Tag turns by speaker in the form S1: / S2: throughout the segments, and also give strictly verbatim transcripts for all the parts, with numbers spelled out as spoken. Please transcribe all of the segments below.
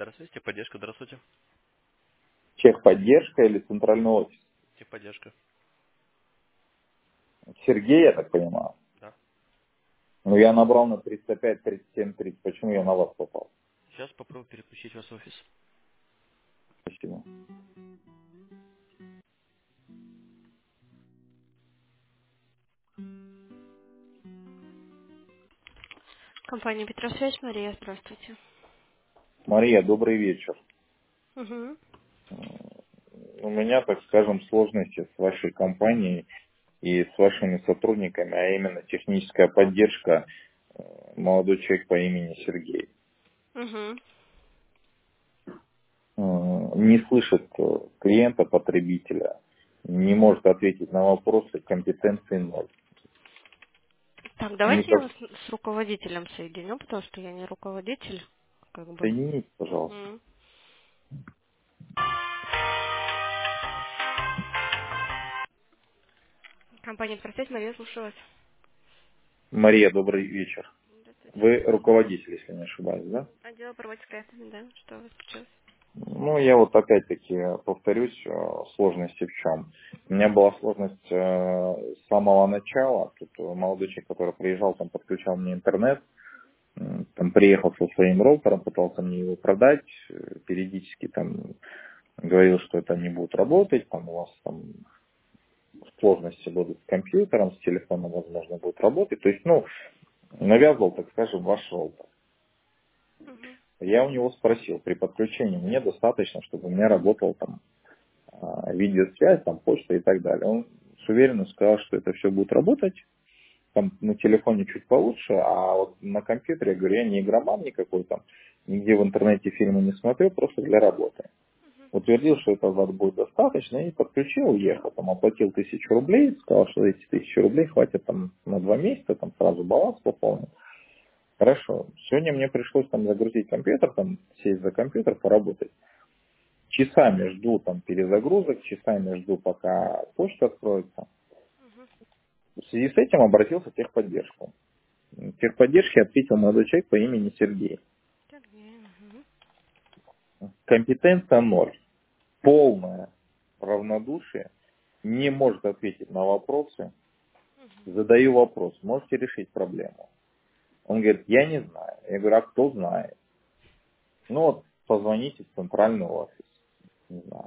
S1: Здравствуйте, техподдержка, здравствуйте.
S2: Техподдержка или центральный офис?
S1: Техподдержка,
S2: Сергей, я так понимаю.
S1: да.
S2: Ну, я набрал на триста пять тридцать семь тридцать. Почему я на вас попал?
S1: Сейчас попробую перепустить вас в офис.
S2: Спасибо.
S1: Компания Петросвязь, Мария, здравствуйте.
S2: Мария, добрый вечер.
S1: Угу.
S2: У меня, так скажем, сложности с вашей компанией и с вашими сотрудниками, а именно техническая поддержка. э, Молодой человек по имени Сергей.
S1: Угу.
S2: Э, Не слышит э, клиента, потребителя, не может ответить на вопросы, компетенции ноль.
S1: Так, давайте я
S2: Никак
S1: вас с руководителем соединю, потому что я не руководитель, как бы.
S2: соедините, пожалуйста.
S1: М. Компания Петросвязь, Мария, слушаю вас.
S2: Мария, добрый вечер.
S1: Здравствуйте.
S2: Вы руководитель, если не ошибаюсь, да?
S1: Отдел по работе с клиентами, да? Что у вас случилось?
S2: Ну, я вот опять-таки повторюсь, э, сложности в чем. У меня была сложность э, с самого начала. Тут молодой человек, который приезжал, там подключал мне интернет, м, там приехал со своим роутером, пытался мне его продать, э, периодически там говорил, что это не будет работать, там у вас там сложности будут с компьютером, с телефоном, возможно, будет работать. То есть, ну, навязывал, так скажем, ваш роутер.
S1: Угу.
S2: Я у него спросил, при подключении мне достаточно, чтобы у меня работал там а, видеосвязь, там почта и так далее. Он с уверенностью сказал, что это все будет работать. Там на телефоне чуть получше, а вот на компьютере, я говорю, я не игроман никакой там, нигде в интернете фильмы не смотрю, просто для работы. Утвердил, что этого будет достаточно, и подключил, уехал, там оплатил тысячу рублей, сказал, что эти тысячи рублей хватит там на два месяца, там сразу баланс пополнил. Хорошо. Сегодня мне пришлось там загрузить компьютер, там сесть за компьютер, поработать. Часами жду там перезагрузок, часами жду, пока почта откроется. В связи с этим обратился в техподдержку. В техподдержке ответил молодой человек по имени Сергей.
S1: Сергей, угу.
S2: Компетенция ноль. Полное равнодушие. Не может ответить на вопросы. Задаю вопрос. Можете решить проблему? Он говорит, я не знаю. Я говорю, а кто знает? Ну вот, позвоните в центральный офис. Не знаю.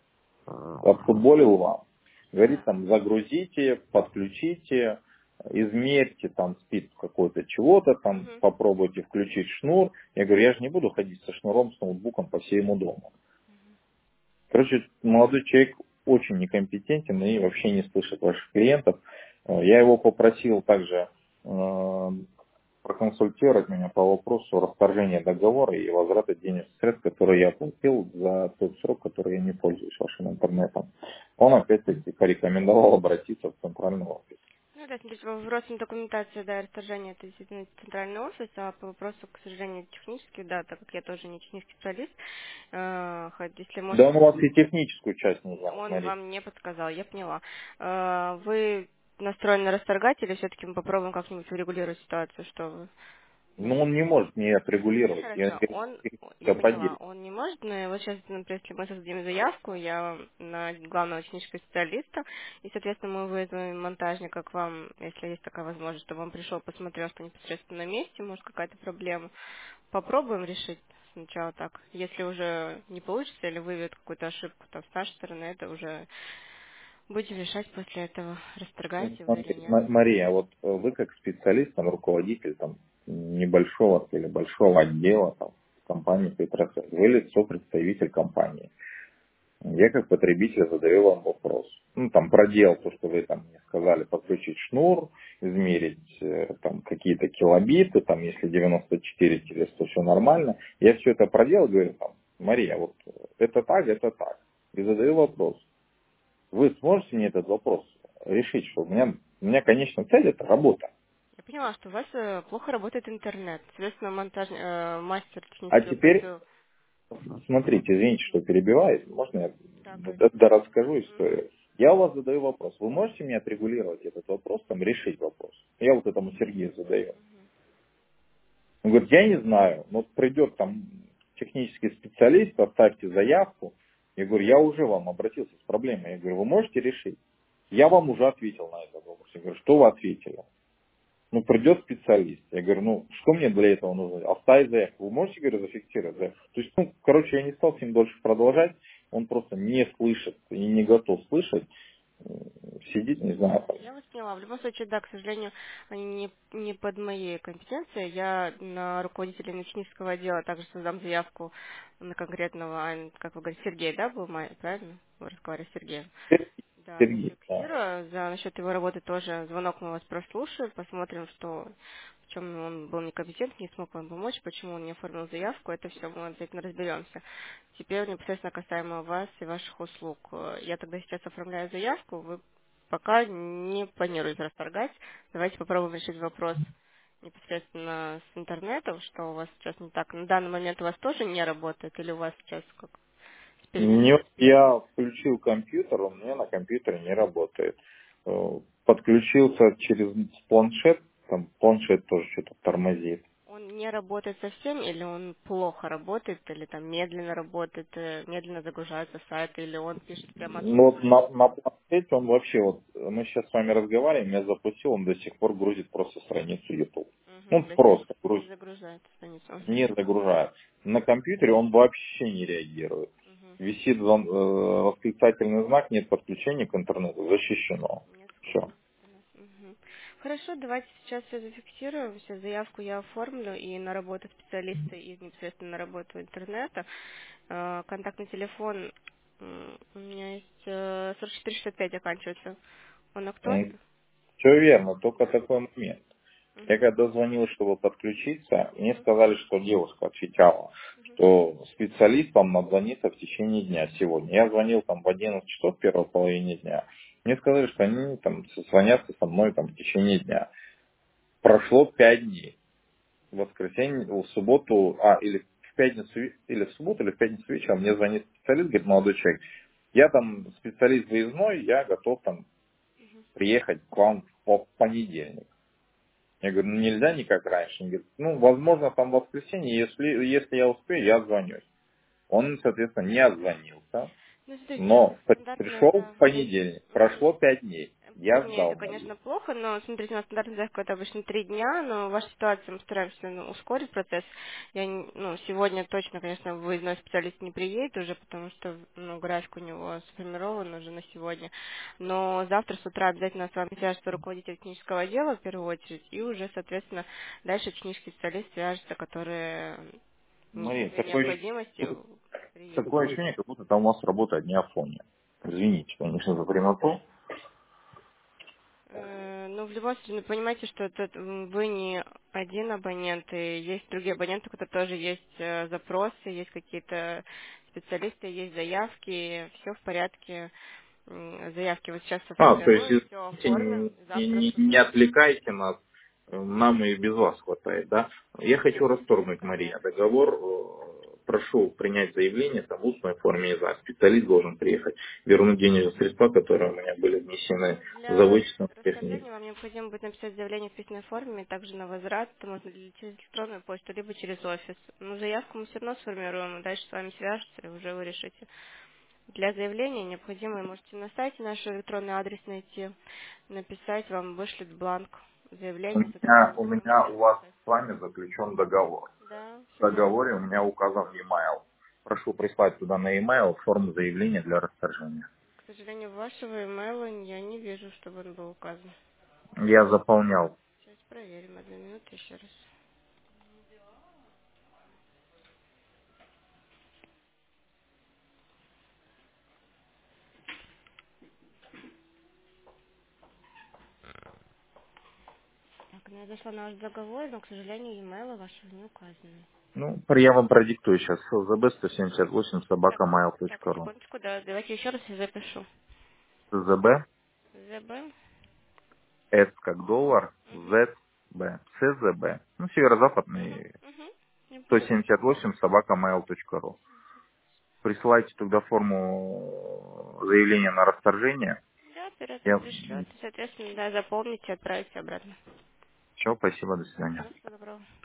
S2: Отфутболил вам. Говорит, там, загрузите, подключите, измерьте, там, спид какой-то чего-то, там,
S1: Угу.
S2: попробуйте включить шнур. Я говорю, я же не буду ходить со шнуром, с ноутбуком по всему дому. Короче, молодой человек очень некомпетентен и вообще не слышит ваших клиентов. Э, Я его попросил также э, проконсультировать меня по вопросу расторжения договора и возврата денежных средств, которые я оплатил за тот срок, который я не пользуюсь вашим интернетом. Он опять-таки порекомендовал обратиться в центральный офис.
S1: Ну да, смотрите, по вопросам документации, да, расторжения, это действительно центральный офис, а по вопросу, к сожалению, технически, да, так как я тоже не технический специалист, э, хоть если
S2: Да
S1: может,
S2: он у вас и техническую часть не знает,
S1: он
S2: смотрите.
S1: вам не подсказал, я поняла. Э, вы настроены расторгать или все-таки мы попробуем как-нибудь урегулировать ситуацию, что вы...
S2: Но он не может мне отрегулировать. Я
S1: Хорошо,
S2: говорю,
S1: он, я
S2: техническая
S1: поняла,
S2: поддержка.
S1: он не может, но вот сейчас, например, если мы создадим заявку, я на главного технического специалиста, и, соответственно, мы вызовем монтажника к вам, если есть такая возможность, чтобы он пришел, посмотрел, что непосредственно на месте, может, какая-то проблема. Попробуем решить сначала так. Если уже не получится или выявят какую-то ошибку там с нашей стороны, это уже будем решать после этого,
S2: Ну,
S1: расторгаете вы или
S2: смотри,
S1: нет.
S2: Ма- Мария, а вот э, вы как специалист, там, руководитель там, небольшого или большого отдела там, в компании Петросвязь, вы лицо представитель компании. Я как потребитель задаю вам вопрос. Ну, там, проделал то, что вы там мне сказали, подключить шнур, измерить э, там какие-то килобиты, там, если девяносто четыре через сто все нормально. Я все это проделал, говорю, там, Мария, вот э, это так, это так. И задаю вопрос. Вы сможете мне этот вопрос решить, что у меня, у меня конечная цель это работа.
S1: Я поняла, что у вас э, плохо работает интернет. Соответственно, монтаж, э, мастер
S2: А
S1: технический
S2: теперь,
S1: выходил.
S2: смотрите, извините, что перебиваю, можно я
S1: Да,
S2: д- д- расскажу
S1: Мгм.
S2: историю? Я у вас задаю вопрос. Вы можете мне отрегулировать этот вопрос, там, решить вопрос? Я вот этому Сергею задаю. Он говорит, я не знаю, но придет там технический специалист, оставьте заявку. Я говорю, я уже вам обратился с проблемой. Я говорю, вы можете решить? Я вам уже ответил на этот вопрос. Я говорю, что вы ответили? Ну, придет специалист. Я говорю, ну, что мне для этого нужно? Оставить заявку. Вы можете, говорю, зафиксировать заявку? То есть, ну, короче, я не стал с ним дольше продолжать. Он просто не слышит и не готов слышать. Сидит, не знаю. Там.
S1: Я вас поняла. В любом случае, да, к сожалению, они не, не под моей компетенцией. Я на руководителя технического отдела также создам заявку на конкретного, а, как вы говорите, Сергей, да, был май, правильно? Вы разговаривали с Сергеем. Да,
S2: Сергей, да.
S1: зафиксирую. За насчет его работы тоже звонок мы вас прослушаем, посмотрим, что в чем он был некомпетентен, не смог вам помочь, почему он не оформил заявку, это все мы обязательно разберемся. Теперь непосредственно касаемо вас и ваших услуг. Я тогда сейчас оформляю заявку, вы пока не планируете расторгать. Давайте попробуем решить вопрос непосредственно с интернетом, что у вас сейчас не так. На данный момент у вас тоже не работает, или у вас сейчас как с переменным
S2: Нет,
S1: связью?
S2: я включил компьютер, он у меня на компьютере не работает. Э, Подключился через планшет, там планшет тоже что-то тормозит.
S1: Он не работает совсем, или он плохо работает, или там медленно работает, э, медленно загружаются сайты, или он пишет прямо
S2: Но вот
S1: отсутствует?
S2: на, на планшете он вообще, вот мы сейчас с вами разговариваем, я запустил, он до сих пор грузит просто страницу YouTube.
S1: Угу,
S2: Он
S1: то есть не,
S2: просто
S1: не
S2: грузит,
S1: загружает страницу. Мгм.
S2: не загружает. На компьютере он вообще не реагирует.
S1: Мгм.
S2: Висит звон- э, восклицательный знак, нет подключения к интернету, защищено.
S1: Нет
S2: Все.
S1: скорости у нас. Мгм. Хорошо, давайте сейчас все зафиксируем, все заявку я оформлю и на работу специалиста, и непосредственно на работу интернета. Э, Контактный телефон м, у меня есть э, сорок четыре шестьдесят пять оканчивается. Он актуальный?
S2: Все верно, только
S1: Да?
S2: такой момент. Я
S1: Угу.
S2: когда звонил, чтобы подключиться, мне
S1: Угу.
S2: сказали, что девушка отвечала, что специалист вам назвонится в течение дня сегодня. Я звонил там в одиннадцать часов в первой половине дня. Мне сказали, что они там созвонятся со мной там в течение дня. Прошло пять дней. В воскресенье, в субботу, а, или в пятницу, ве- или в субботу, или в пятницу вечером мне звонит специалист, говорит, молодой человек, я там специалист выездной, я готов там приехать к вам в понедельник. Я говорю, ну нельзя никак раньше. Он говорит, ну, возможно, там в воскресенье, если, если я успею, я звонюсь. Он, соответственно, не отзвонился,
S1: Ну, смотрите,
S2: но
S1: стандартная,
S2: пришел в
S1: да.
S2: понедельник.
S1: Мгм.
S2: Прошло пять дней.
S1: Пять
S2: Я
S1: дней это,
S2: ждал, Мария.
S1: конечно, плохо, но смотрите, на стандартной заявке это обычно три дня, но в вашей ситуации мы стараемся ну, ускорить процесс. Я, не- ну, сегодня точно, конечно, выездной специалист не приедет уже, потому что ну, график у него сформирован уже на сегодня. Но завтра с утра обязательно с вами свяжется руководитель технического отдела в первую очередь, и уже, соответственно, дальше технический специалист свяжется, который
S2: Мария,
S1: при
S2: такое,
S1: необходимости приедет.
S2: такое ощущение, как будто там у вас работает не Афония. Извините, конечно, за прямоту.
S1: Э, Ну, в любом случае, ну, понимаете, что тут м, вы не один абонент, и есть другие абоненты, у которых тоже есть э, запросы, есть какие-то специалисты, есть заявки, все в порядке. М, Заявки вот сейчас
S2: А, то
S1: сформирую,
S2: есть,
S1: все
S2: извините,
S1: оформим,
S2: не,
S1: завтра
S2: не-
S1: с
S2: не
S1: утра.
S2: отвлекайте нас, э, нам и без вас хватает, да? Я хочу расторгнуть, Мария,
S1: Конечно.
S2: договор, э, прошу принять заявление там, в устной форме, не знаю, специалист должен приехать, вернуть денежные средства, которые у меня были внесены за
S1: Для
S2: вычетом техники.
S1: расторжения вам необходимо будет написать заявление в письменной форме, также на возврат, это можно ли через электронную почту, либо через офис. Но заявку мы все равно сформируем, и дальше с вами свяжутся, и уже вы решите. Для заявления необходимо, можете на сайте наш электронный адрес найти, написать, вам вышлют бланк
S2: У
S1: заявления,
S2: меня,
S1: соответственно,
S2: у
S1: вы
S2: меня
S1: можете
S2: у вас
S1: написать.
S2: с вами заключен договор.
S1: Да,
S2: В
S1: все верно.
S2: договоре у меня указан e-mail. Прошу прислать туда на e-mail форму заявления для расторжения.
S1: К сожалению, вашего имейла я не вижу, чтобы он был указан.
S2: Я заполнял.
S1: Сейчас проверим, одну минуту еще раз. Так, ну я зашла на ваш договор, но, к сожалению, имейла вашего не указаны.
S2: Ну, я вам продиктую сейчас. СЗБ сто семьдесят восемь
S1: Так,
S2: собака mail
S1: так,
S2: точка ру.
S1: секундочку, да, давайте еще раз я запишу.
S2: СЗБ,
S1: ЗБ.
S2: С как доллар,
S1: Угу.
S2: Z, Б. СЗБ. Ну,
S1: Угу.
S2: северо-западный
S1: Угу. Я
S2: сто
S1: поняла.
S2: семьдесят восемь собака mail точка ру. Присылайте туда форму заявления на расторжение.
S1: Да, оператор
S2: Я...
S1: пришлет, соответственно, да, запомните, отправите обратно.
S2: Все, спасибо, до свидания.
S1: Да, всего доброго.